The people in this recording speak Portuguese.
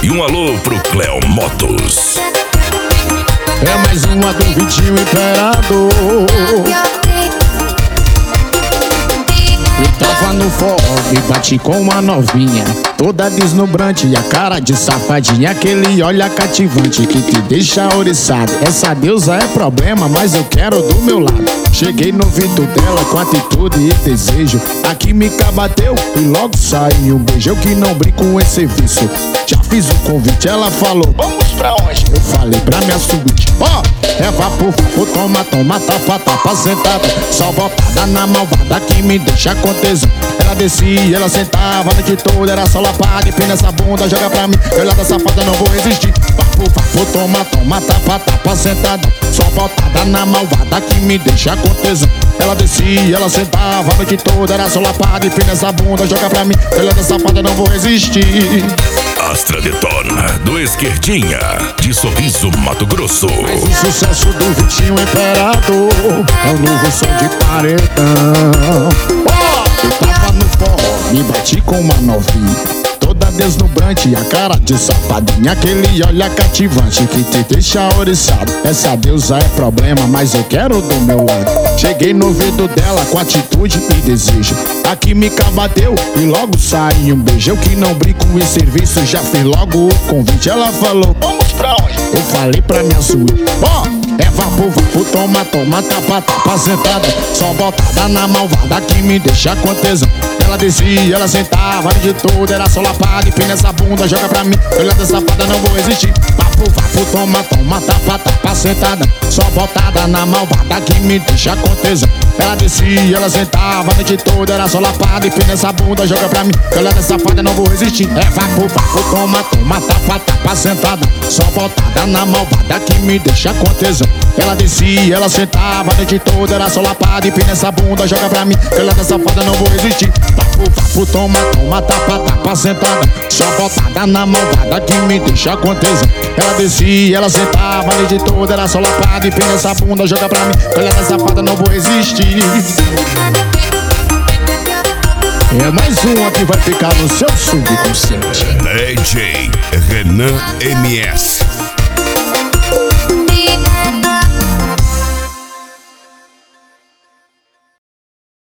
E um alô pro Cleo Motos. É mais uma do Vitinho Imperador. Eu tava no forró e bati com uma novinha, toda deslumbrante e a cara de safadinha, aquele olhar cativante que te deixa oriçado. Essa deusa é problema, mas eu quero do meu lado. Cheguei no ouvido dela com atitude e desejo, a química bateu e logo saiu um beijo. Eu que não brinco com esse vício, já fiz o convite, ela falou: vamos pra onde? Eu falei: pra minha suíte. Ó, é vapor, toma, toma, tapa, tapa, sentada, só botada na malvada que me deixa com tesão. Ela descia, ela sentava a noite toda, era só lapada, empina essa bunda, joga pra mim. Eu lá da safada não vou resistir. Vapor, toma, toma, tapa, tapa, sentada, só botada na malvada que me deixa com tesão. Ela descia, ela sentava a noite toda, era só lapada, empina essa bunda, joga pra mim. Eu lá da safada não vou resistir. Astra detona do Esquerdinha, de Sorriso, Mato Grosso. Mas o sucesso do Vitinho Imperador é o novo som de paredão. Eu tava no forró, me bati com uma novinha, toda deslumbrante, a cara de safadinha, aquele olhar cativante que te deixa oriçado. Essa deusa é problema, mas eu quero do meu lado. Cheguei no ouvido dela com atitude e desejo, a química bateu e logo saiu um beijo. Eu que não brinco em serviço, já fiz logo o convite. Ela falou: vamos pra onde? Eu falei: pra minha suíte. É vapor, toma, toma, tapa, tapa, sentada, só botada na malvada que me deixa com tesão. Ela descia, ela sentava a noite toda, era só lapada, empina essa bunda, joga pra mim. Eu lá da safada não vou resistir. Vapor, toma, toma, tapa, tapa, sentada, só botada na malvada que me deixa com tesão. Ela descia, ela sentava a noite toda, era só lapada, empina essa bunda, joga pra mim. Eu lá da safada não vou resistir. É vapor, toma, toma, tapa, tapa, sentada, só botada na malvada que me deixa com tesão. Ela descia, ela sentava a noite toda, era só lapada, empina essa bunda, joga pra mim. Eu lá da safada não vou resistir. Vapor, toma, toma, tapa, tapa, sentada, só botada na malvada que me deixa com tesão. Ela descia, ela sentava a noite toda, era só lapada, empina essa bunda, joga pra mim. Eu lá da safada não vou resistir. É mais uma que vai ficar no seu subconsciente. DJ Renan MS.